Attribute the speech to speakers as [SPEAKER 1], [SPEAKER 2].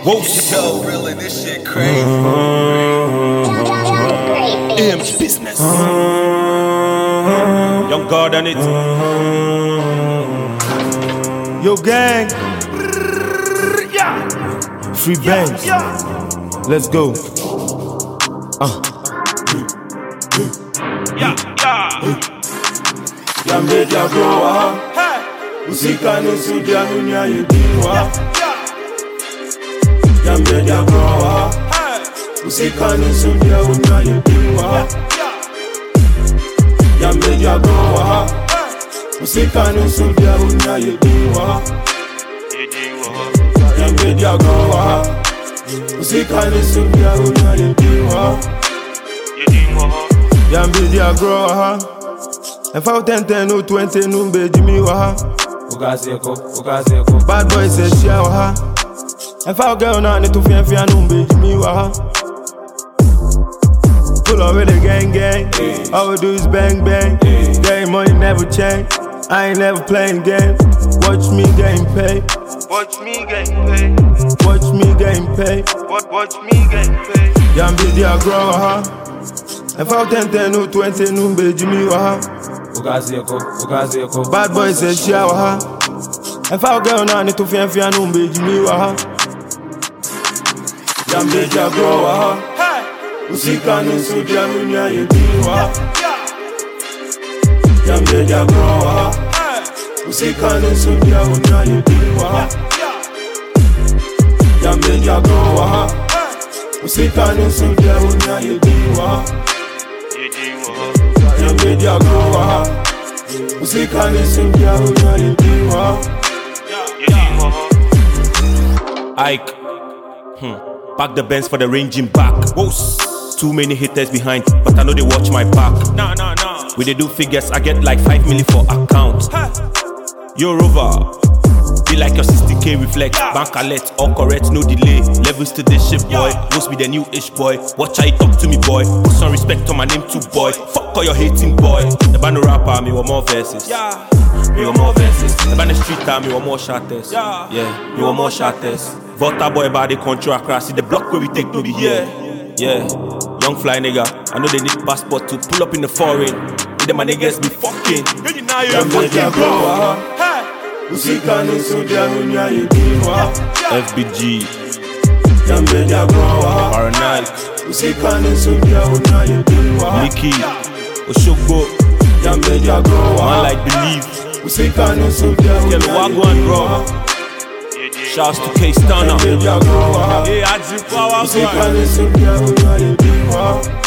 [SPEAKER 1] Whoa.
[SPEAKER 2] Yo, really, this shit crazy.
[SPEAKER 1] AMG business. Young God on it.
[SPEAKER 3] Yo, gang. Free banks. Let's go. Ya media grower. Usika nusu dia nunya yudiwa. Ya media grower. Usika nusu dia nunya yudiwa. Ya media grower. Usika nusu dia nunya yudiwa. Ya media grower. Usika nusu dia nunya yudiwa. Ya media grower. If I 10 no 20 no baby me wa. Bad boy say share wa. If I girl na need to fear no baby me wa. Pull up with the gang. All we do is bang. Getting money never change. I ain't never playing games. Watch me getting paid.
[SPEAKER 1] Watch me getting paid.
[SPEAKER 3] Watch me getting paid.
[SPEAKER 1] Watch me getting paid.
[SPEAKER 3] Yam busy I grow ha. If I 10 no 20 no baby me wa. Bad boy say share wa. If I girl na need to fear no baby me wa. Yam busy I grow ha. Usika nusu dia nunya yudiwa. Ya media grower. Usika nusu dia nunya yudiwa. Ya media grower. Usika nusu dia nunya yudiwa. Ya media grower. Usika nusu dia nunya yudiwa.
[SPEAKER 1] Ike. Pack the Benz for the ranging back. Whoa. Too many haters behind, but I know they watch my back. Nah. We they do figures, I get like 5 million for account. Yo Rover, be like your 60k reflect. Bank alert, all correct, no delay. Levels to this shit, boy. Must be the new ish boy. Watch how you talk to me, boy. Put some respect on my name too, boy. Fuck all your hating, boy. The band rapper, me want more verses. Me want more verses. The band the street time, me want more shatters. Yeah, me want more shatters. Volta boy body control across. See the block where we take to be here. Yeah, young fly nigga. I know they need passport to pull up in the foreign. With them my niggas be fucking. You know you're fucking bro.
[SPEAKER 3] Usika nusu dia nunya yudiwa.
[SPEAKER 1] FBG.
[SPEAKER 3] Ya media grower.
[SPEAKER 1] Paranoid.
[SPEAKER 3] Usika nusu dia nunya yudiwa.
[SPEAKER 1] Mickey. Oshogbo.
[SPEAKER 3] Ya media grower.
[SPEAKER 1] Man like believe.
[SPEAKER 3] Usika nusu dia nunya yudiwa.
[SPEAKER 1] Wagwan bro. Shouts to K Stunner.
[SPEAKER 3] Ya media grower.
[SPEAKER 1] Yeah, I do power.
[SPEAKER 3] Usika nusu dia nunya yudiwa.